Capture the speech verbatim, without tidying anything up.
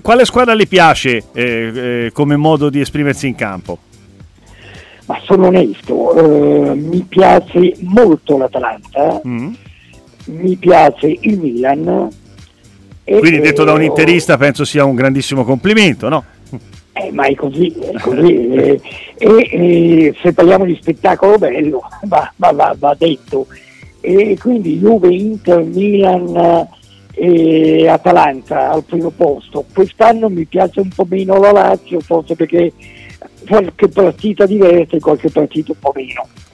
quale squadra le piace eh, eh, come modo di esprimersi in campo? Ma sono onesto, eh, mi piace molto l'Atalanta, mm. mi piace il Milan. E, quindi detto da un eh, interista penso sia un grandissimo complimento, no? Eh, ma è così, è così. eh, e eh, se parliamo di spettacolo bello, va, va, va, va detto. E quindi Juve, Inter, Milan e Atalanta al primo posto. Quest'anno mi piace un po' meno la Lazio, forse perché qualche partita diversa e qualche partita un po' meno.